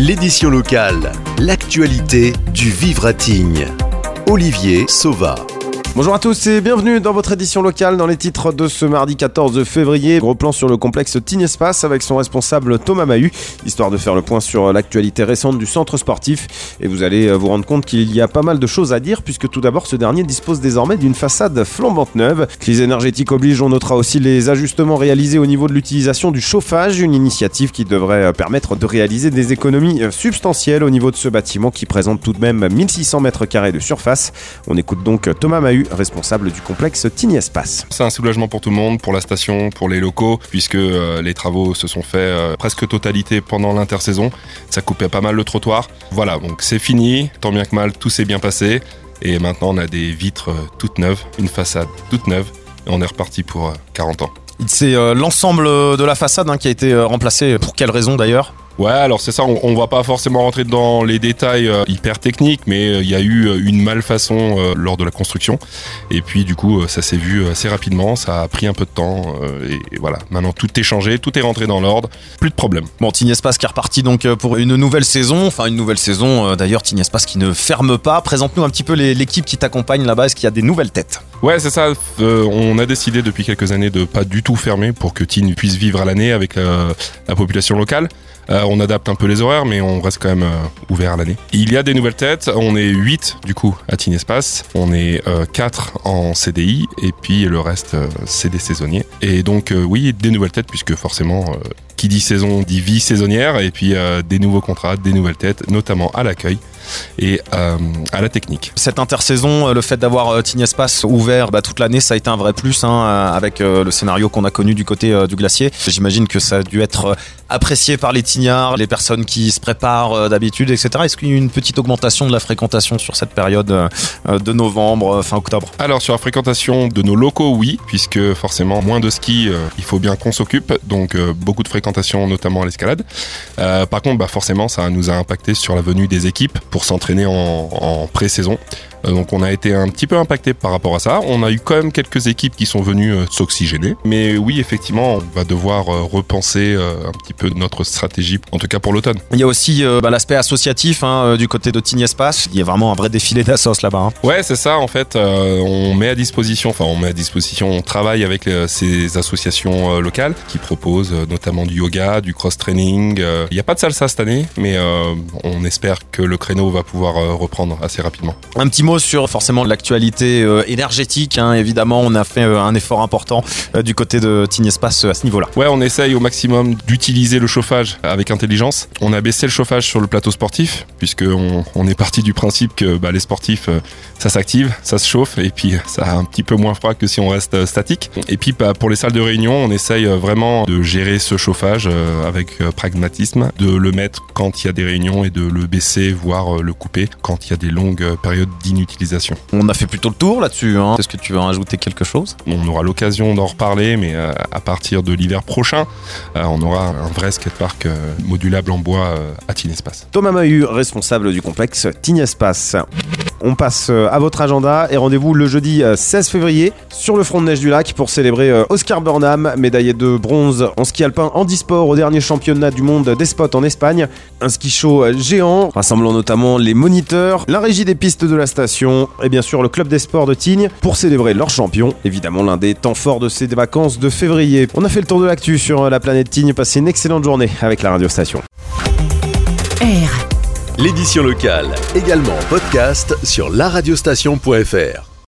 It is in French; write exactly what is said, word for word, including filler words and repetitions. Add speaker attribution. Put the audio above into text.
Speaker 1: L'édition locale, l'actualité du Vivre à Tignes. Olivier Sauva.
Speaker 2: Bonjour à tous et bienvenue dans votre édition locale. Dans les titres de ce mardi quatorze février, gros plan sur le complexe Tignes Espace avec son responsable Thomas Mahut, histoire de faire le point sur l'actualité récente du centre sportif. Et vous allez vous rendre compte qu'il y a pas mal de choses à dire, puisque tout d'abord ce dernier dispose désormais d'une façade flambante neuve. Crise énergétique oblige, on notera aussi les ajustements réalisés au niveau de l'utilisation du chauffage, une initiative qui devrait permettre de réaliser des économies substantielles au niveau de ce bâtiment qui présente tout de même mille six cents mètres carrés de surface. On écoute donc Thomas Mahut, responsable du complexe Tignes Espace.
Speaker 3: C'est un soulagement pour tout le monde, pour la station, pour les locaux, puisque euh, les travaux se sont faits euh, presque totalité pendant l'intersaison. Ça coupait pas mal le trottoir. Voilà, donc c'est fini, tant bien que mal, tout s'est bien passé. Et maintenant, on a des vitres euh, toutes neuves, une façade toute neuve, et on est reparti pour euh, quarante ans.
Speaker 2: C'est euh, l'ensemble de la façade hein, qui a été euh, remplacé. Pour quelle raison d'ailleurs ?
Speaker 3: Ouais, alors c'est ça, on, on va pas forcément rentrer dans les détails euh, hyper techniques, mais il euh, y a eu euh, une malfaçon euh, lors de la construction. Et puis du coup, euh, ça s'est vu assez rapidement, ça a pris un peu de temps. Euh, et, et voilà, maintenant tout est changé, tout est rentré dans l'ordre, plus de problème.
Speaker 2: Bon, Tignes Espace qui est reparti donc pour une nouvelle saison. Enfin, une nouvelle saison, euh, d'ailleurs, Tignes Espace qui ne ferme pas. Présente-nous un petit peu les, l'équipe qui t'accompagne là-bas. Est-ce qu'il y a des nouvelles têtes ?
Speaker 3: Ouais, c'est ça. Euh, on a décidé depuis quelques années de pas du tout fermer pour que Tignes puisse vivre à l'année avec la, la population locale. Euh, on adapte un peu les horaires, mais on reste quand même euh, ouvert à l'année. Il y a des nouvelles têtes. On est huit du coup à Tignes Espace. On est euh, quatre en C D I et puis le reste euh, c'est des saisonniers. Et donc euh, oui, des nouvelles têtes puisque forcément euh, qui dit saison dit vie saisonnière et puis euh, des nouveaux contrats, des nouvelles têtes, notamment à l'accueil et euh, à la technique.
Speaker 2: Cette intersaison, le fait d'avoir euh, Tignes Espace ouvert bah, toute l'année, ça a été un vrai plus hein, avec euh, le scénario qu'on a connu du côté euh, du glacier. J'imagine que ça a dû être euh, apprécié par les Tignards, les personnes qui se préparent euh, d'habitude, et cetera. Est-ce qu'il y a eu une petite augmentation de la fréquentation sur cette période euh, de novembre, euh, fin octobre ?
Speaker 3: Alors sur la fréquentation de nos locaux, oui, puisque forcément moins de ski, euh, il faut bien qu'on s'occupe, donc euh, beaucoup de fréquentation, notamment à l'escalade. Euh, par contre, bah, forcément, ça nous a impacté sur la venue des équipes pour s'entraîner en, en pré-saison. Euh, donc on a été un petit peu impacté par rapport à ça. On a eu quand même quelques équipes qui sont venues euh, s'oxygéner. Mais oui, effectivement, on va devoir euh, repenser euh, un petit peu notre stratégie, en tout cas pour l'automne.
Speaker 2: Il y a aussi euh, bah, l'aspect associatif hein, du côté de Tignes Espace. Il y a vraiment un vrai défilé d'assos là-bas. Hein.
Speaker 3: Ouais, c'est ça. En fait, euh, on met à disposition, enfin on met à disposition, on travaille avec euh, ces associations euh, locales qui proposent euh, notamment du yoga, du cross-training. Euh, il n'y a pas de salsa cette année, mais euh, on espère que le créneau va pouvoir euh, reprendre assez rapidement.
Speaker 2: Un petit mot sur forcément l'actualité euh, énergétique. Hein. Évidemment, on a fait euh, un effort important euh, du côté de Tignes Espace euh, à ce niveau-là.
Speaker 3: Ouais, on essaye au maximum d'utiliser le chauffage avec intelligence. On a baissé le chauffage sur le plateau sportif, puisqu'on on est parti du principe que bah, les sportifs, euh, ça s'active, ça se chauffe, et puis ça a un petit peu moins froid que si on reste euh, statique. Et puis bah, pour les salles de réunion, on essaye vraiment de gérer ce chauffage euh, avec euh, pragmatisme, de le mettre quand il y a des réunions et de le baisser, voire euh, le couper quand il y a des longues euh, période d'inutilisation.
Speaker 2: On a fait plutôt le tour là-dessus. Hein. Est-ce que tu veux en rajouter quelque chose ?
Speaker 3: On aura l'occasion d'en reparler, mais euh, à partir de l'hiver prochain, euh, on aura un vrai skatepark euh, modulable en bois euh, à Tignes Espace.
Speaker 2: Thomas Mahut, responsable du complexe Tignes Espace. On passe à votre agenda et rendez-vous le jeudi seize février sur le front de neige du lac pour célébrer Oscar Burnham, médaillé de bronze en ski alpin handisport au dernier championnat du monde des spots en Espagne. Un ski show géant rassemblant notamment les moniteurs, la régie des pistes de la station et bien sûr le club des sports de Tignes pour célébrer leur champion. Évidemment l'un des temps forts de ces vacances de février. On a fait le tour de l'actu sur la planète Tignes. Passez une excellente journée avec la radio station.
Speaker 1: R. L'édition locale, également en podcast sur la radiostation point f r.